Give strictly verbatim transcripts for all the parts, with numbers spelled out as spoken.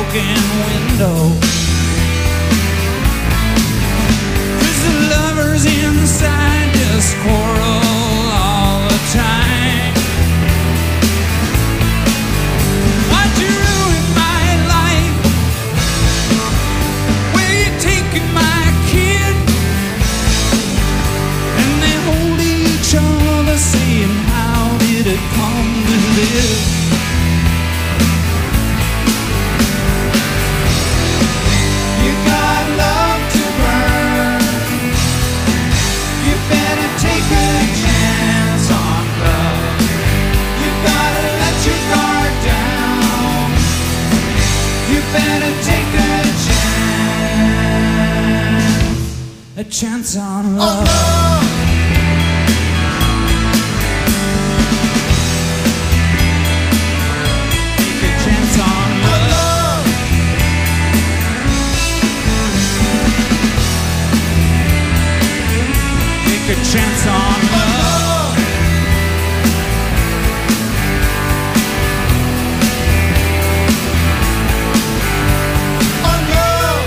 broken window. Cause the lovers inside just quarrel all the time. Why'd you ruin my life? Where you taking my kid? And they hold each other saying, how did it come to this? You got love to burn. You better take a chance on love. You gotta let your guard down. You better take a chance. A chance on love. Oh, take a chance on love. Take a chance on love. On love.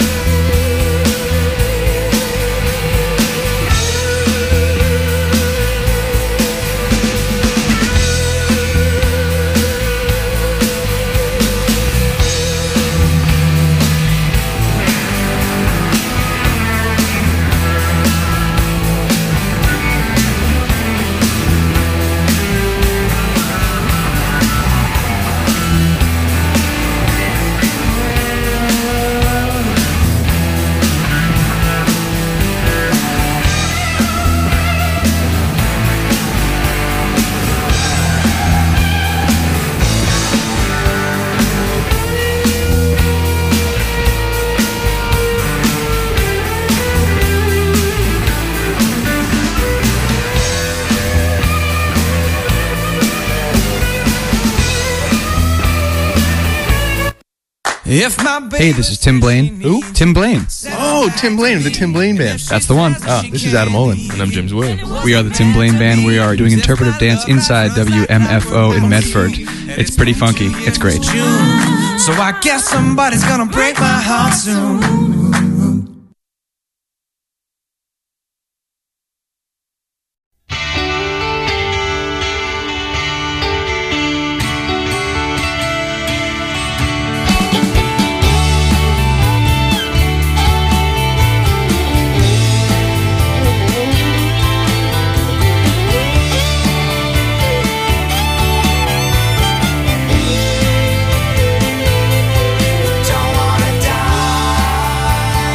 If my Hey, this is Tim Blaine. Who? Tim Blaine. Oh, Tim Blaine of the Tim Blaine Band. That's the one. Ah, this is Adam Olin. And I'm James Williams. We are the Tim Blaine Band. We are doing interpretive dance inside W M F O in Medford. It's pretty funky. It's great. So I guess somebody's gonna break my heart soon. Don't wanna die.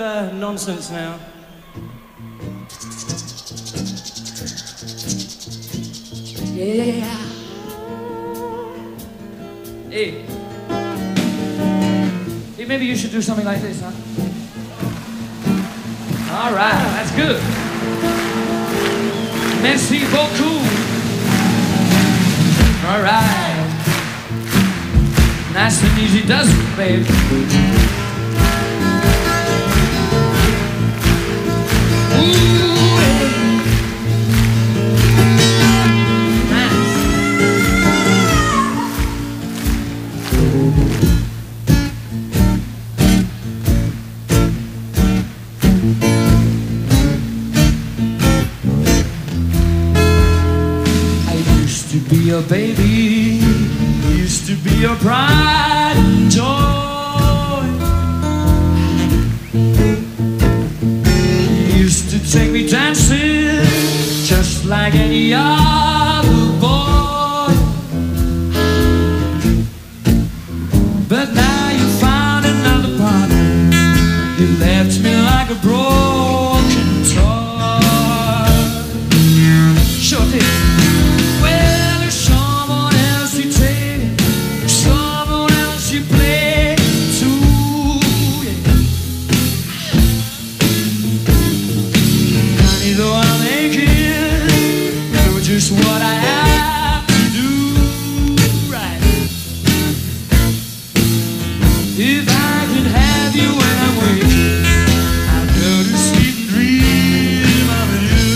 uh, nonsense now. Yeah. Hey. Hey, maybe you should do something like this, huh? All right, that's good. Merci beaucoup. All right. Nice and easy does it, baby. Ooh, hey. Nice. I used to be a baby, used to be a pride and joy. Used to take me dancing just like any other boy. But now you found another partner, you left me like a broken toy. Sure did. Well, there's someone else you take, someone else you play too, yeah. Honey, though I'm aching, know just what I have to do, right? If I could have you when I'm waking, I'd go to sleep and dream of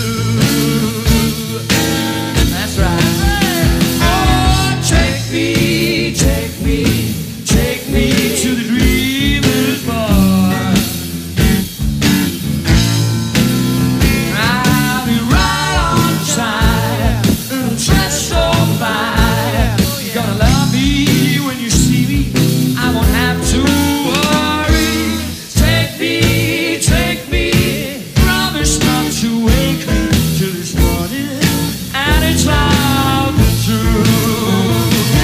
you. That's right. Oh, take me, take me, take me to the dreamer's bar. I'll be right on time, dressed so fine. You're gonna love me when you see me, I won't have to worry. Take me, take me, promise not to wake me till this morning, and it's loud and true.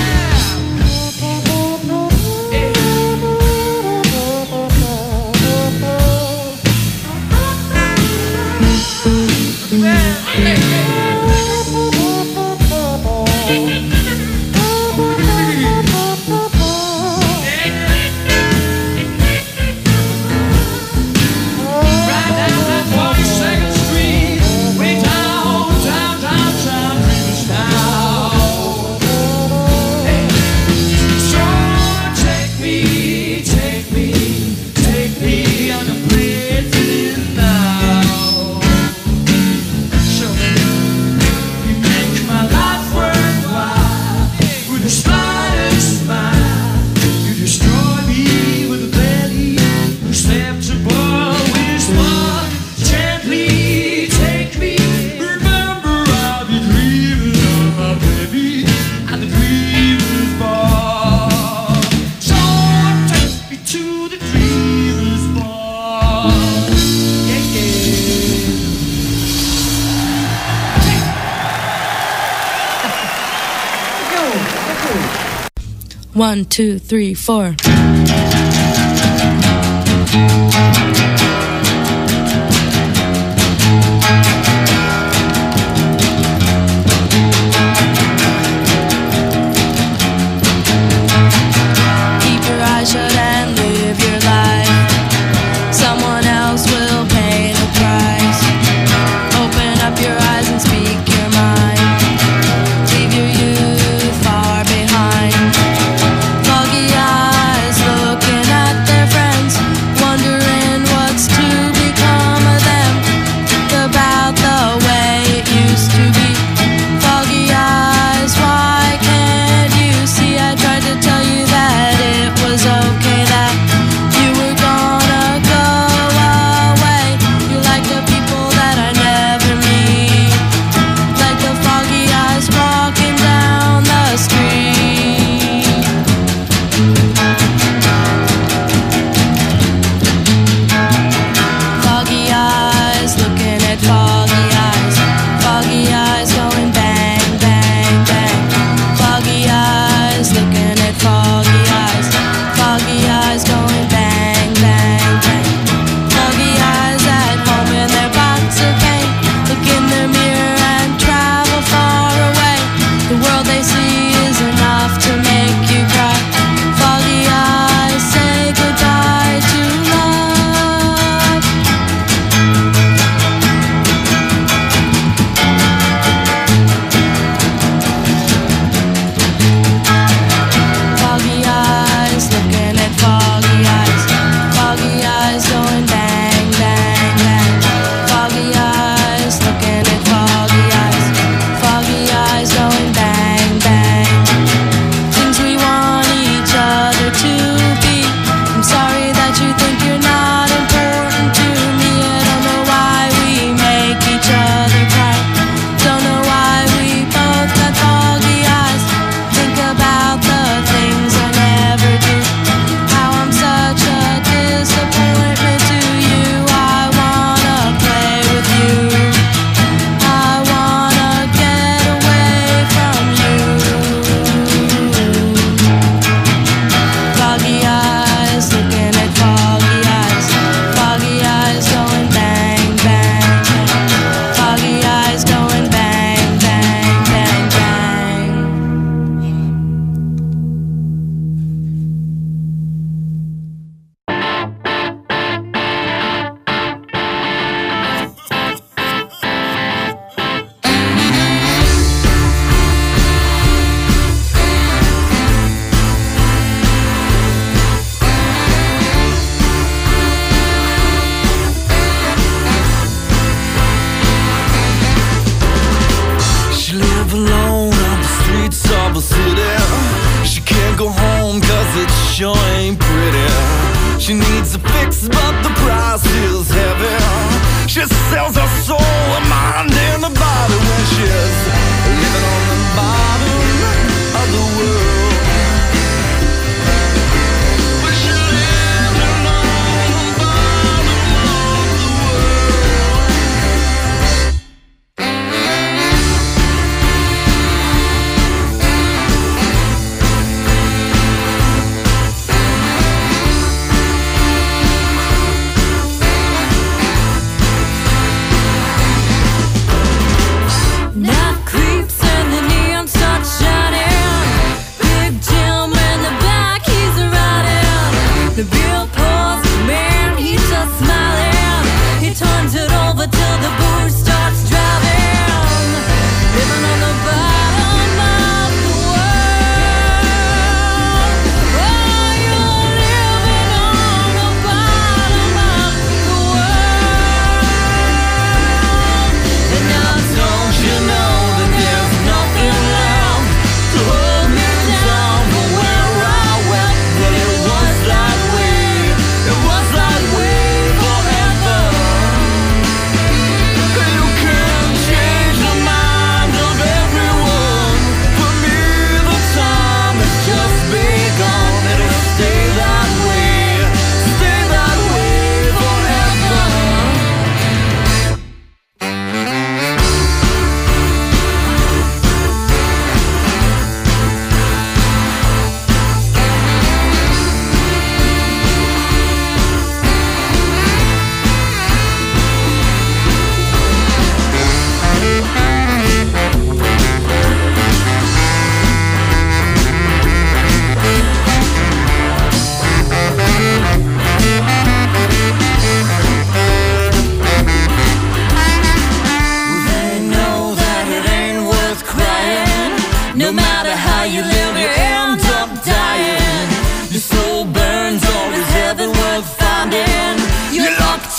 Right down that forty-second Street, way down, down, down, down, Dreamerstown. Hey. So take me, take me, take me on the plane now. Show me you make my life worthwhile with a slightest smile. You destroy me with a belly acceptable whisper. Gently take me. Remember, I'll be dreaming of my baby and the dreamer's bar. So take me to the dreamer's bar. Yeah, yeah. Go, go. One, two, three, four. Keep your eyes shut and live your life. Someone else will pay the price. Open up your eyes and speak your mind. Leave your youth far behind. Foggy eyes looking at their friends, wonder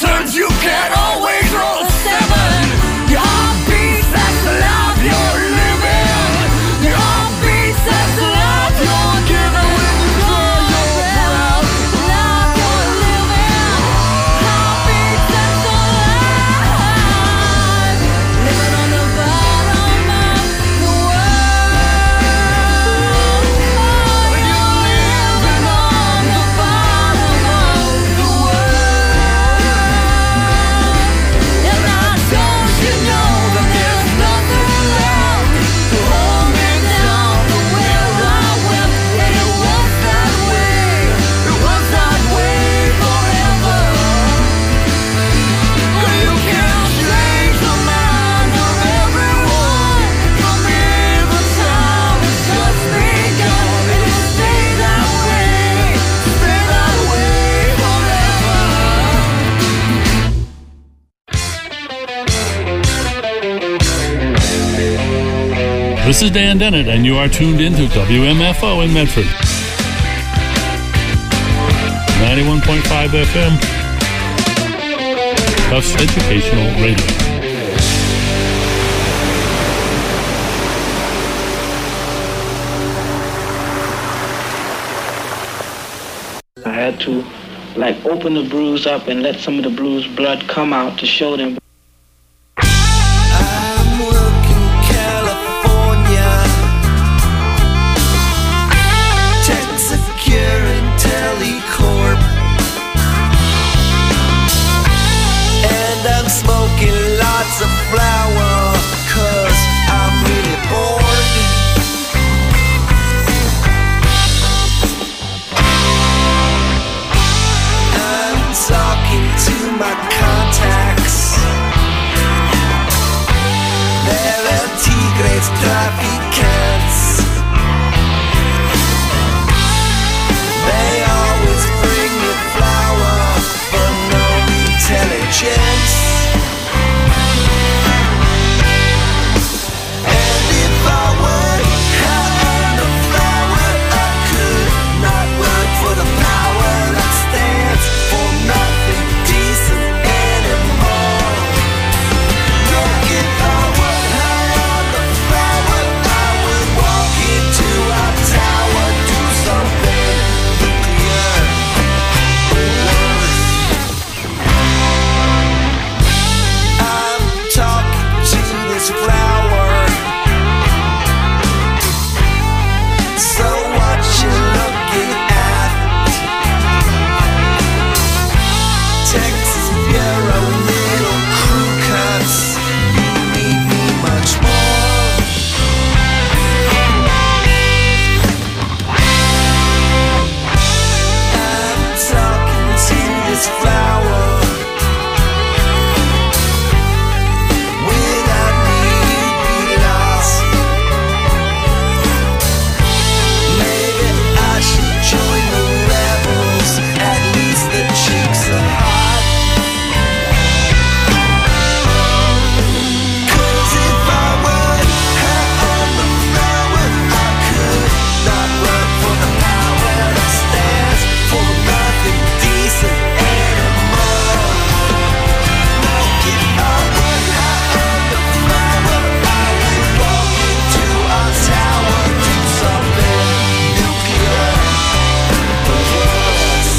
concerns, you can always roll a seven. Your heartbeat says the life you're living. Your heartbeat says the life you're giving. When you feel you're proud, the life you're living. Heartbeat says the life living on the bottom of the world. You're living on the bottom of the world. And I don't you know that there's nothing left to hold me down the way I went. And it was that way, it was that way forever. You can't change the mind of everyone. For me, the time has just begun. And it stay that way, stay that way forever. This is Dan Dennett, and you are tuned in to W M F O in Medford. ninety-one point five F M. Tufts Educational Radio. I had to like open the bruise up and let some of the bruise blood come out to show them. I'm working California, Texacure and Telecorp, and I'm smoking lots of flower, cause I'm really bored. I'm talking to my contacts. They're tigres traficants. They always bring me flour for no intelligence. And if I would have the flower, I could not work for the power that stands for nothing decent anymore. No, if I would have the flower, I would walk into our tower, do something nuclear or worse. I'm talking to this flower. So what you looking at? Texas Bureau, little crew cuts. You need me much more. I'm talking to this flower. Without me, you'd be lost. Maybe I should join the rebels. At least the chicks are hot. Cause if I would have the flower, I could not work for the power that stands for nothing decent anymore. Now if I would have the flower, I would walk into our tower, do something nuclear or worse.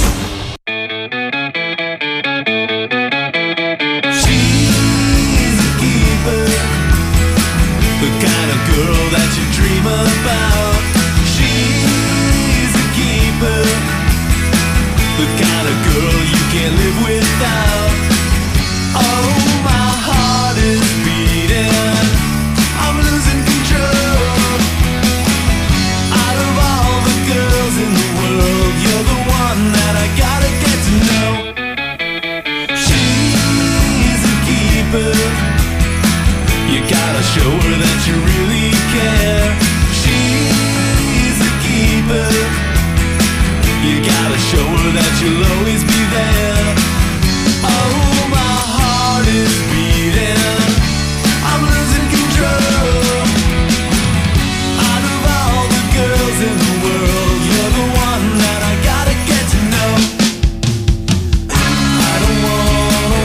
She's a keeper, the kind of girl that you dream about. She's a keeper, the kind of girl you can't live without. Oh, my heart is beating, I'm losing control. Out of all the girls in the world, you're the one that I gotta get to know. She's a keeper, you gotta show her that you really care. She's a keeper, you gotta show her that you'll always be there. Oh, my heart is beating, I'm losing control. Out of all the girls in the world, you're the one that I gotta get to know. I don't wanna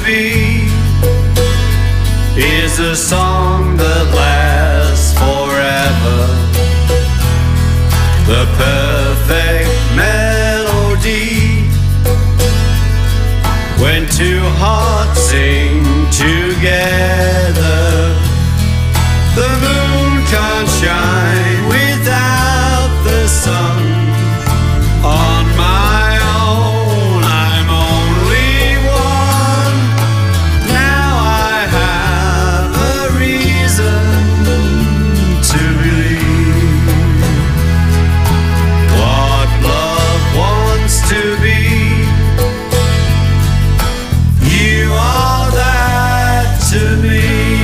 be is a song that lasts forever. The perfect melody when two hearts sing together. The moon can't shine without the sun. On my own, I'm only one. Now I have a reason to believe what love wants to be. You are that to me.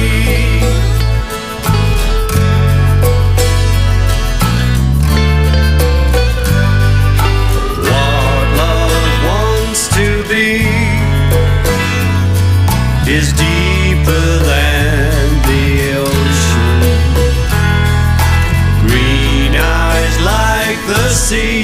Is deeper than the ocean. Green eyes like the sea,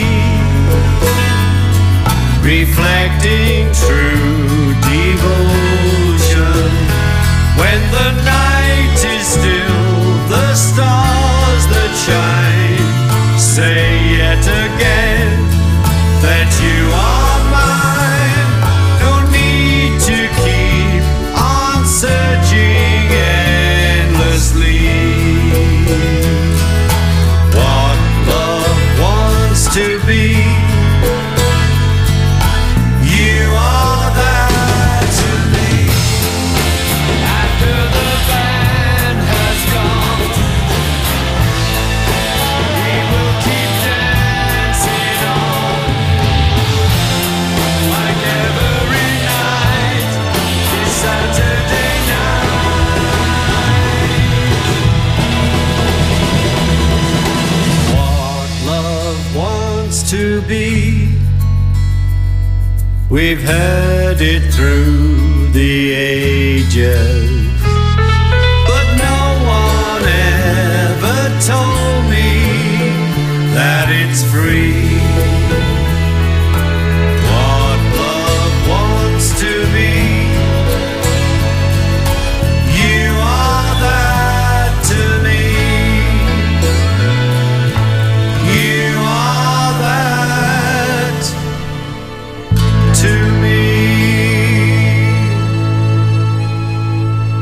reflecting true devotion. When the night is still, the stars that shine say yet again that you are mine. No need to keep searching endlessly. What love wants to be, you are that to me. After the band has gone, we will keep dancing on like every night is Saturday. To be, we've heard it through the ages, but no one ever told me that it's free. What love wants to be, you are that to me. You are that to me.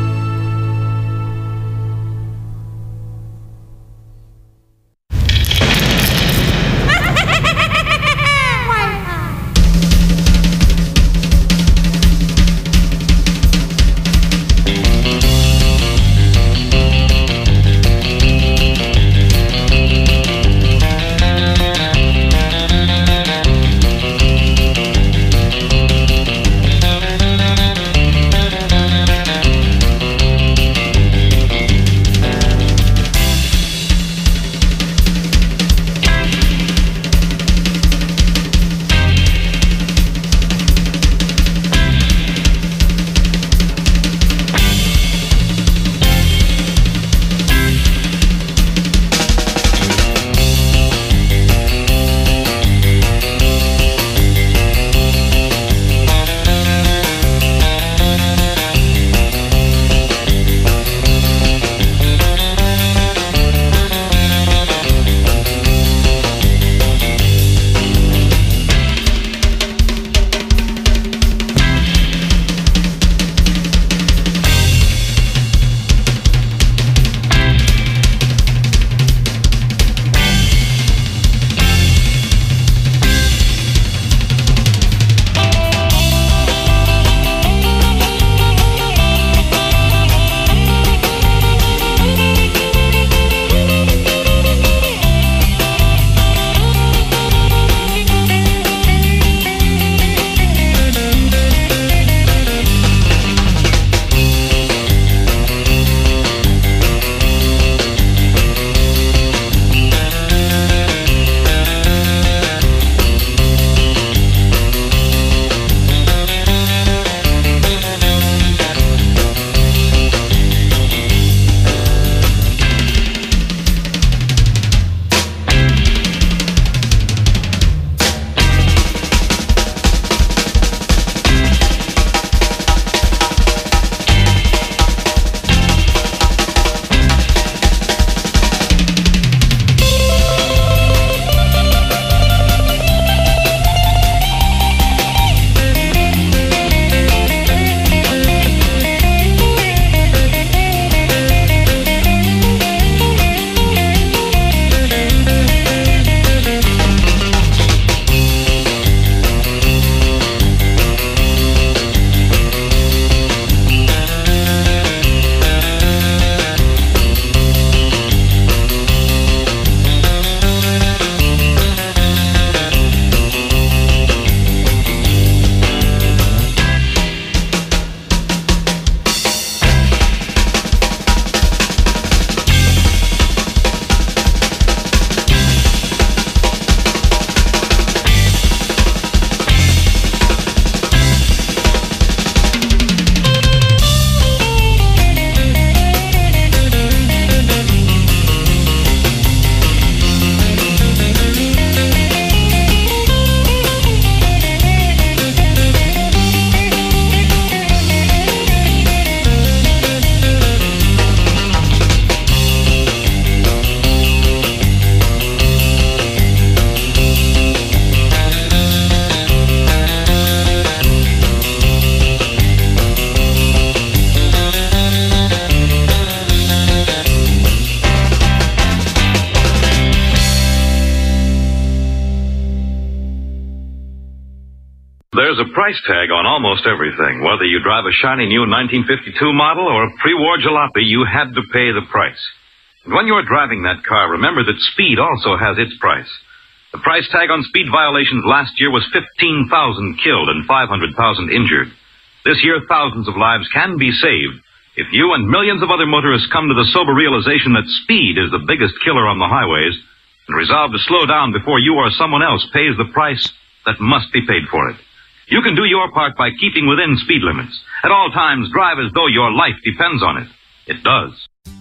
there's a price tag on almost everything. Whether you drive a shiny new nineteen fifty-two model or a pre-war jalopy, you had to pay the price. And when you're driving that car, remember that speed also has its price. The price tag on speed violations last year was fifteen thousand killed and five hundred thousand injured. This year, thousands of lives can be saved if you and millions of other motorists come to the sober realization that speed is the biggest killer on the highways and resolve to slow down before you or someone else pays the price that must be paid for it. You can do your part by keeping within speed limits. At all times, drive as though your life depends on it. It does.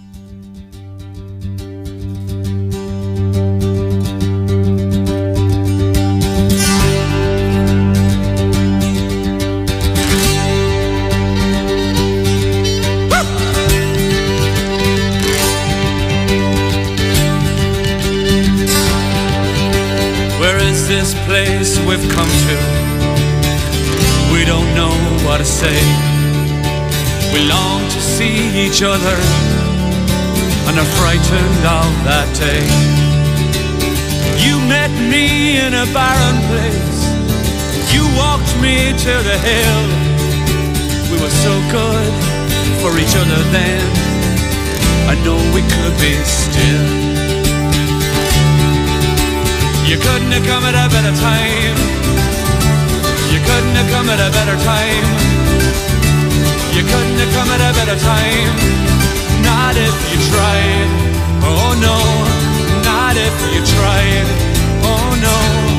Where is this place we've come to? We don't know what to say. We long to see each other and are frightened of that day. You met me in a barren place. You walked me to the hill. We were so good for each other then. I know we could be still. You couldn't have come at a better time. You couldn't have come at a better time. You couldn't have come at a better time. Not if you tried. Oh no, not if you tried. Oh no.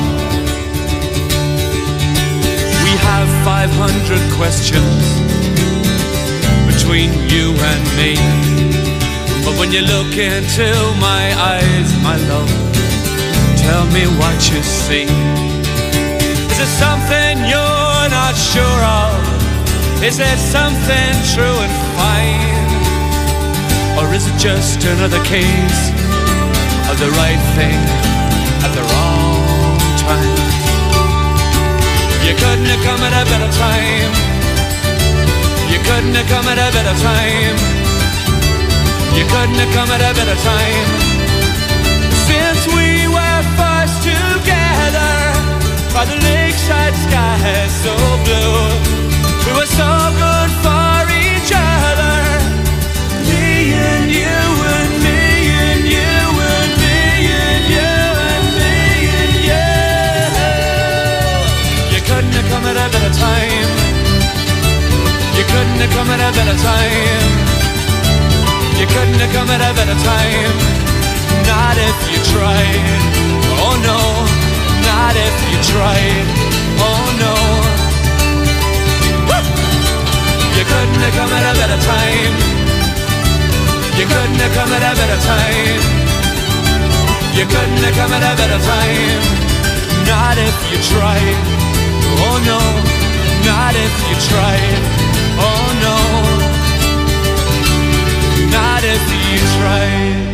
We have five hundred questions between you and me. But when you look into my eyes, my love, tell me what you see. Is it something you're not sure of? Is it something true and fine? Or is it just another case of the right thing at the wrong time? You couldn't have come at a better time. You couldn't have come at a better time. You couldn't have come at a better time. Since we were first together by the lakeside sky so blue, we were so good for each other. Me and you and me and you and me and you and me and you. You couldn't have come at a better time. You couldn't have come at a better time. You couldn't have come at a better time. Not if you tried. Oh no. Not if you tried. Oh no. Woo! You couldn't have come at a better time. You couldn't have come at a better time. You couldn't have come at a better time. Not if you tried. Oh no. Not if you tried. Oh no. Not if you tried.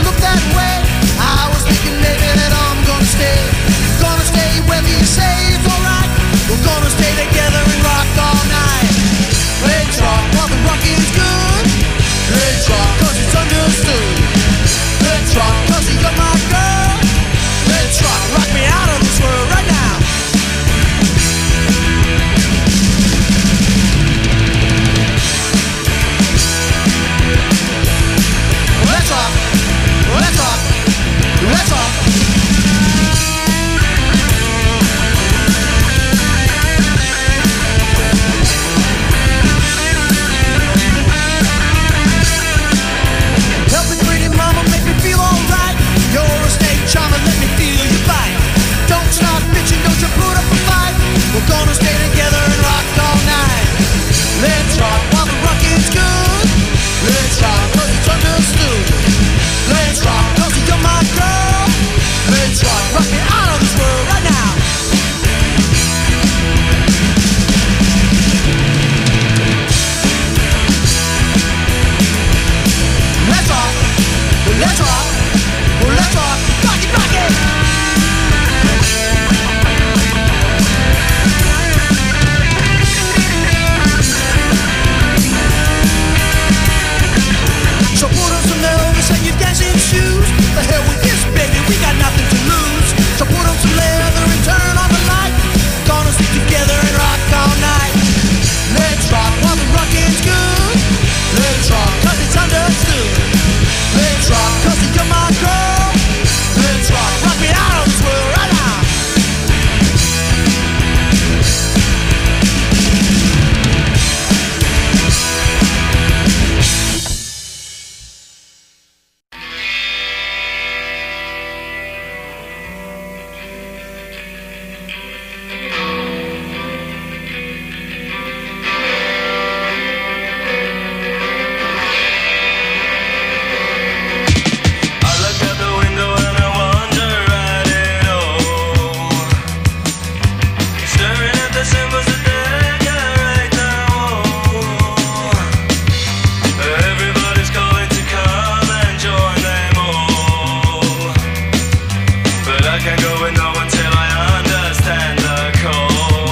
Gonna stay whether you say it's the symbols that decorate the wall. Everybody's calling to come and join them all, but I can't go with no one till I understand the call.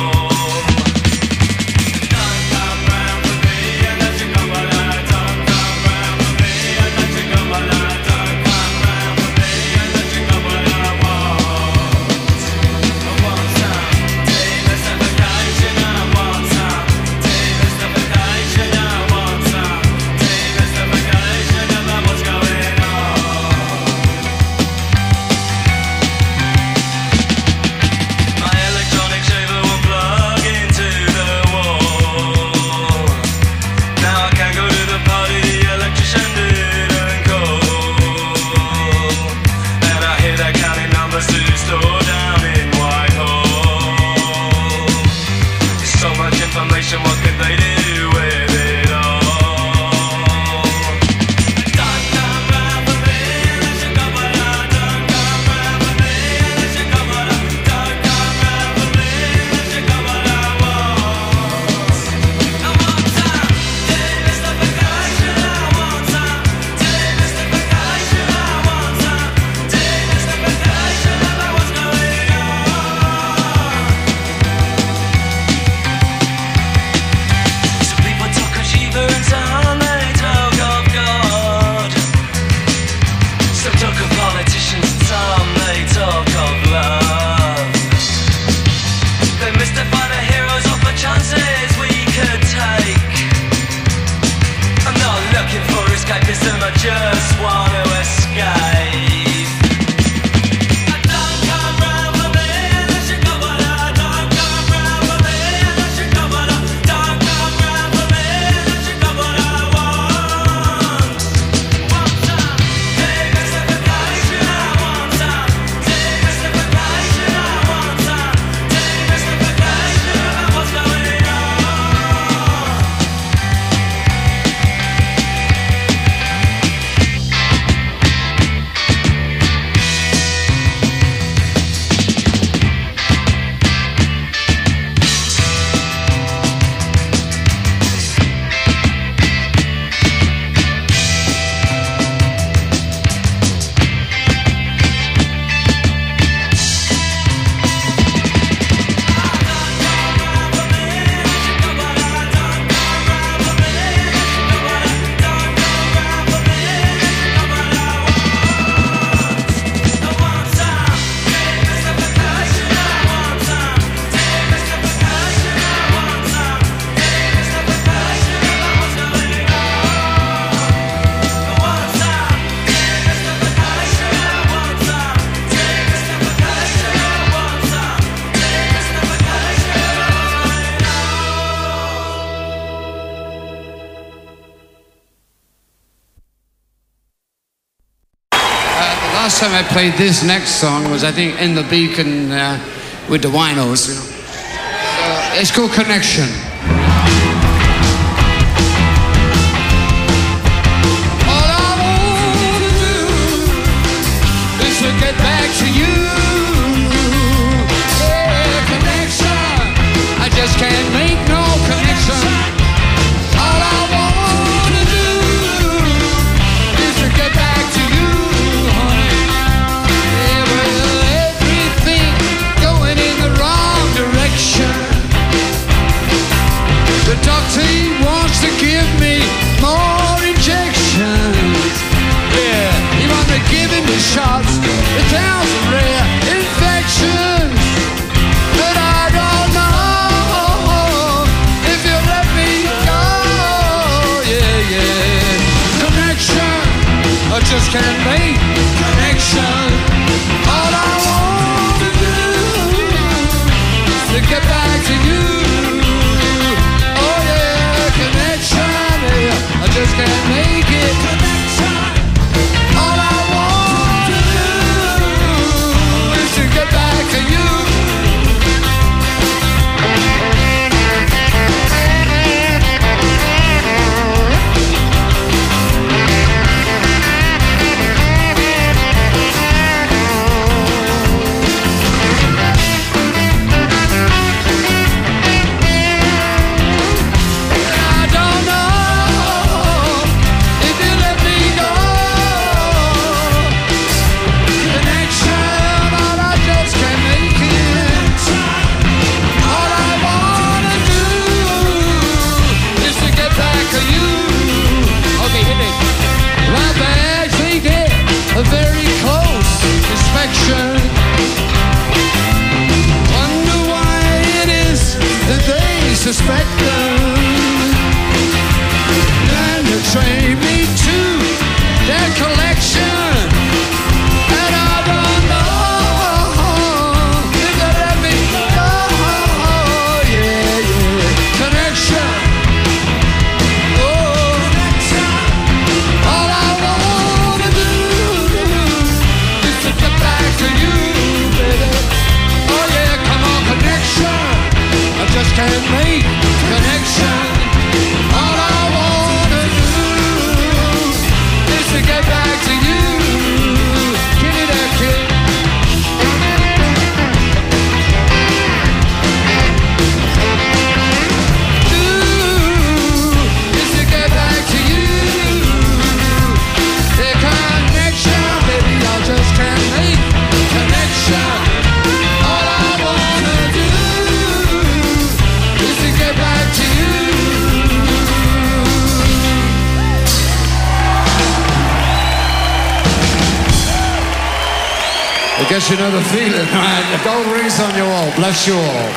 What could they do with it all? Don't come round for me unless you got what I don't come round for me unless you got what I don't come round for me unless you got what I want. I want some demystification. I want some demystification. I want some demystification about what's going on. And some they talk of God, some talk of politicians, and some they talk of love. They mystify the heroes, offer chances we could take. I'm not looking for escapism, I just want to escape. Last time I played this next song was, I think, in the Beacon uh, with the Winos. You know? So it's called Connection. All I want to do is to get back to you. Yeah, connection. I just can't make no connection. All I want to do is to get back to you. The doctor, he wants to give me more injections. Yeah, he wants to give me shots, a thousand rare infections. But I don't know if you let me go. Yeah, yeah. Connection, I just can't make connection. All I want to do is to get back to you. I just can't make it. Connection. All I want to do is to get back to you. can make connection. All I wanna do is to get back to you. Give me that kick. Ooh, is to get back to you. The connection, baby, I just can't make connection. All I wanna do is to get back to you. I guess you know the feeling, right? The gold rings on your wall. Bless you all.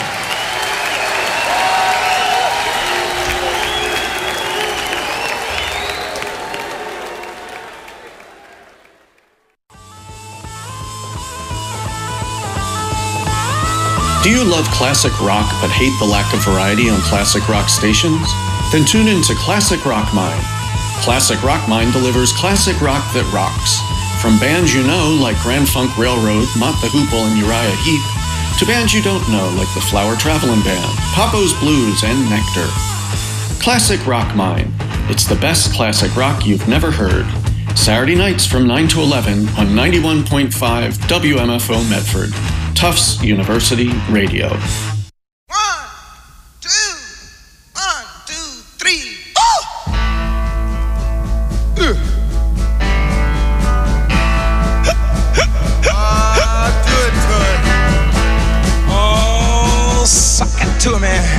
Do you love classic rock but hate the lack of variety on classic rock stations? Then tune in to Classic Rock Mine. Classic Rock Mine delivers classic rock that rocks. From bands you know like Grand Funk Railroad, Mott the Hoople, and Uriah Heep, to bands you don't know like the Flower Traveling Band, Papo's Blues, and Nectar. Classic Rock Mine. It's the best classic rock you've never heard. Saturday nights from nine to eleven on ninety-one point five W M F O Medford. Tufts University Radio. To it, man.